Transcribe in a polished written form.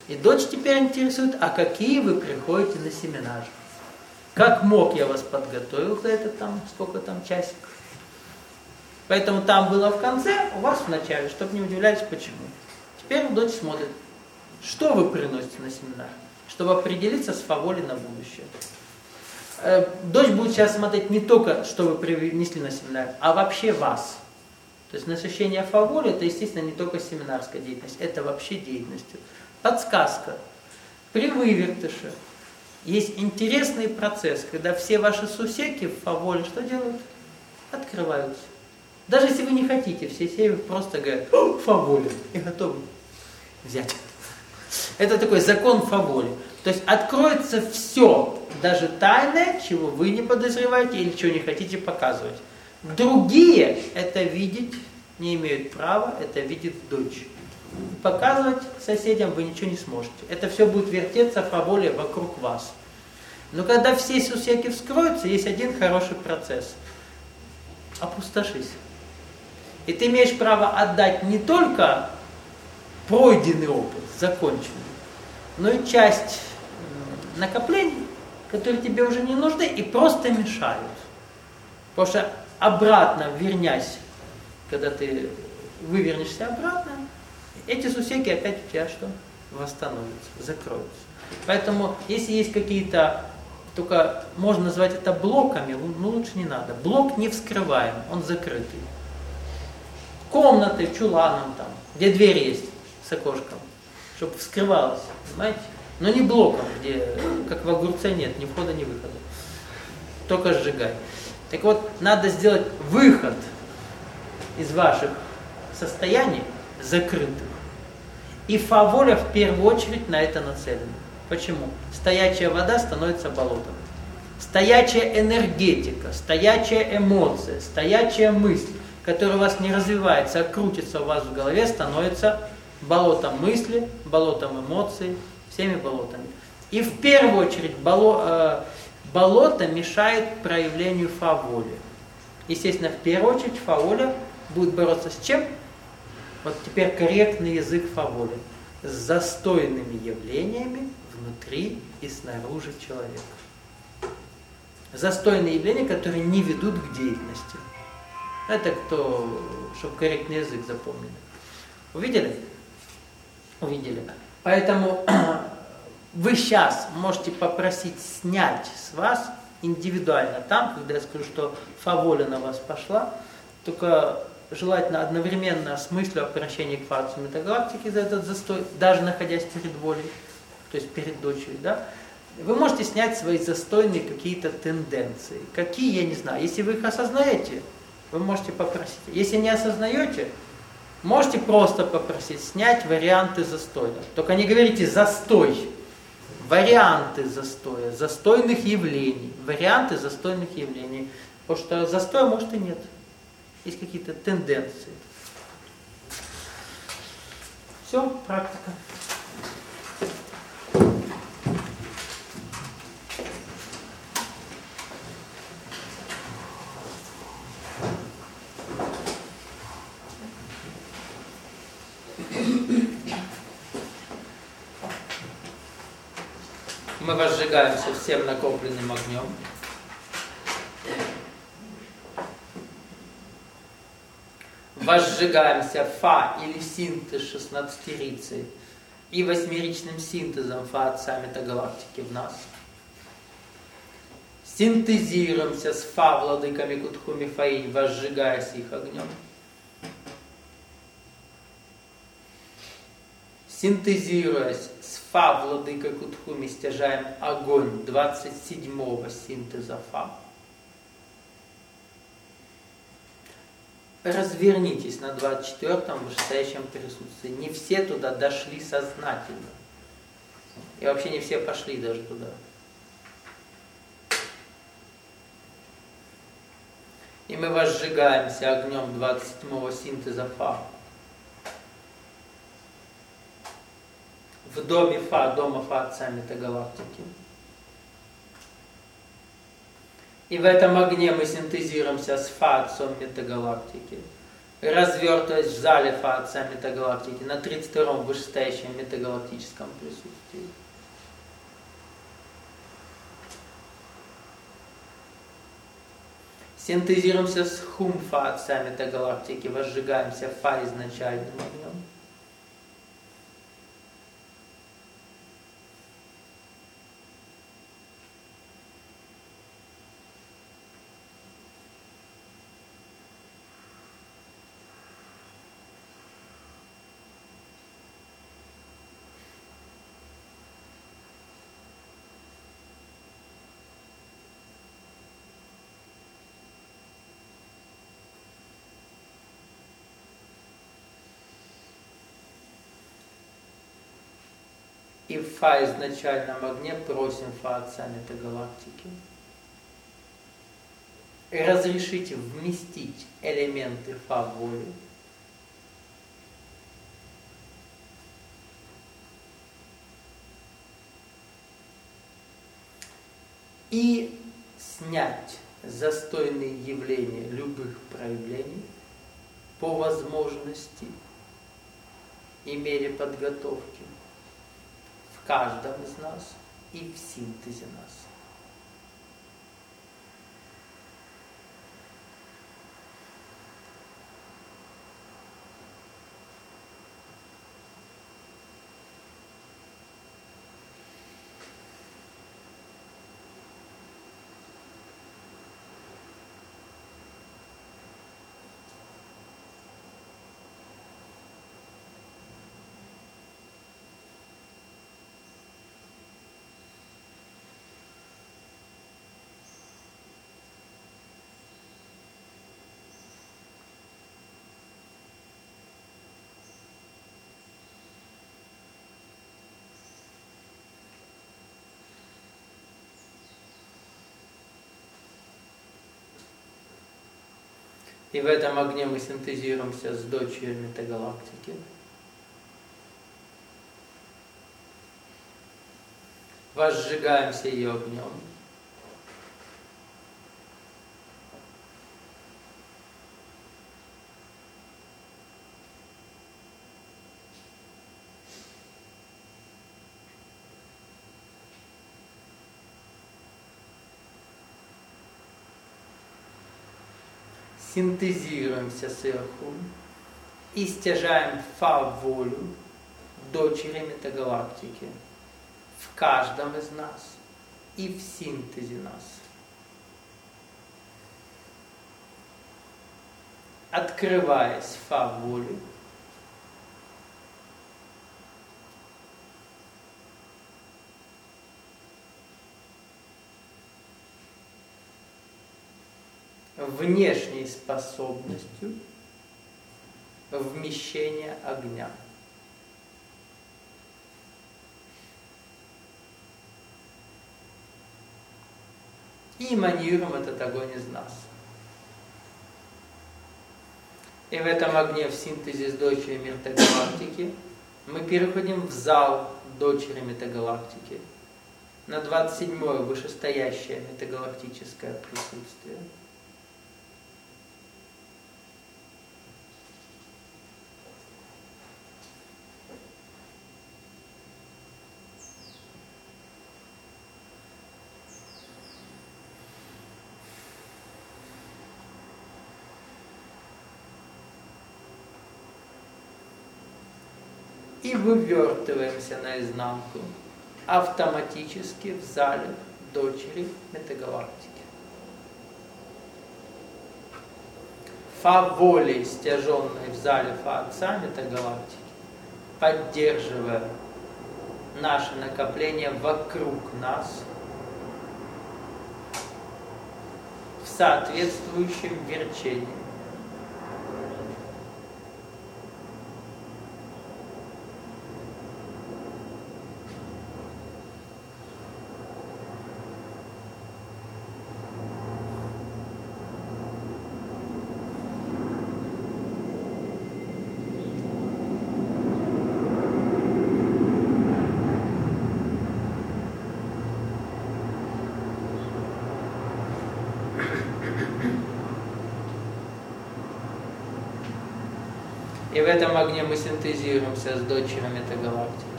И дочь теперь интересует, а какие вы приходите на семинар? Как мог, я вас подготовил за это там, сколько там часиков. Поэтому там было в конце, у вас в начале, чтобы не удивлялись, почему. Теперь дочь смотрит, что вы приносите на семинар, чтобы определиться с фаволей на будущее. Дочь будет сейчас смотреть не только, что вы принесли на семинар, а вообще вас. То есть насыщение фаволи, это, естественно, не только семинарская деятельность, это вообще деятельность. Подсказка. При вывертыше есть интересный процесс, когда все ваши сусеки в фаволе что делают? Открываются. Даже если вы не хотите, все серии просто говорят, фаволи, и готовы взять. Это такой закон фаволи. То есть откроется все, даже тайное, чего вы не подозреваете или чего не хотите показывать. Другие это видеть не имеют права, это видит дочь. Показывать соседям вы ничего не сможете. Это все будет вертеться фаволе вокруг вас. Но когда все сусеки вскроются, есть один хороший процесс. Опустошись. И ты имеешь право отдать не только пройденный опыт, законченный, но и часть накоплений, которые тебе уже не нужны и просто мешают. Потому что обратно вернясь, когда ты вывернешься обратно, эти сусеки опять у тебя что? Восстановятся, закроются. Поэтому, если есть какие-то, только можно назвать это блоками, но лучше не надо. Блок не вскрываем, он закрытый. Комнаты, чуланом там, где дверь есть с окошком, чтобы вскрывалось, понимаете? Но не блоком, где, как в огурце, нет ни входа, ни выхода. Только сжигай. Так вот, надо сделать выход из ваших состояний закрытых. И фаволя в первую очередь на это нацелена. Почему? Стоячая вода становится болотом. Стоячая энергетика, стоячая эмоция, стоячая мысль, которая у вас не развивается, а крутится у вас в голове, становится болотом мысли, болотом эмоций, всеми болотами. И в первую очередь болото мешает проявлению фаволи. Естественно, в первую очередь фаволя будет бороться с чем? Вот теперь корректный язык фаволи. С застойными явлениями внутри и снаружи человека. Застойные явления, которые не ведут к деятельности. Это кто, чтобы корректный язык запомнили. Увидели? Увидели. Поэтому вы сейчас можете попросить снять с вас индивидуально там, когда я скажу, что фаволя на вас пошла, только желательно одновременно с мыслью о прощении к факцию метагалактики за этот застой, даже находясь перед волей, то есть перед дочерью, да, вы можете снять свои застойные какие-то тенденции. Какие, я не знаю. Если вы их осознаете, вы можете попросить. Если не осознаете, можете просто попросить снять варианты застоя. Только не говорите «застой». Варианты застоя, застойных явлений. Варианты застойных явлений. Потому что застоя может и нет. Есть какие-то тенденции. Все, практика. Мы возжигаемся всем накопленным огнем. Возжигаемся фа или синтез 16-рицей и 8-ричным синтезом фа отца метагалактики в нас. Синтезируемся с фа владыками Кутхуми Фаинь, возжигаясь их огнем. Синтезируясь с фа владыкой Кутхуми, стяжаем огонь 27-го синтеза фа. Развернитесь на 24-м вышестоящем присутствии. Не все туда дошли сознательно. И вообще не все пошли даже туда. И мы возжигаемся огнем 27-го синтеза фа. В доме фа, дома фа отца метагалактики. И в этом огне мы синтезируемся с фа отцом метагалактики. развертываясь в зале Фа-Отца метагалактики на 32-м вышестоящем метагалактическом присутствии. Синтезируемся с Хум Фа-Отца метагалактики, возжигаемся Фа изначальным огнем. И в Фа изначальном огне просим Фа-Отца метагалактики разрешите вместить элементы Фа-воли и снять застойные явления любых проявлений по возможности и мере подготовки в каждом из нас и в синтезе нас. И в этом огне мы синтезируемся с дочерью метагалактики. Возжигаемся ее огнем. Синтезируемся сверху и стяжаем Фа-волю дочери метагалактики в каждом из нас и в синтезе нас. Открываясь Фа-воле, внешней способностью вмещения огня. И эманируем этот огонь из нас. И в этом огне, в синтезе с дочерью метагалактики, мы переходим в зал дочери метагалактики, на 27-е вышестоящее метагалактическое присутствие. И вывертываемся наизнанку автоматически в зале дочери метагалактики. Фа-волей, стяженной в зале Фа-Отца метагалактики, поддерживая наше накопление вокруг нас в соответствующем верчении. И в этом огне мы синтезируемся с дочерями этой галактики.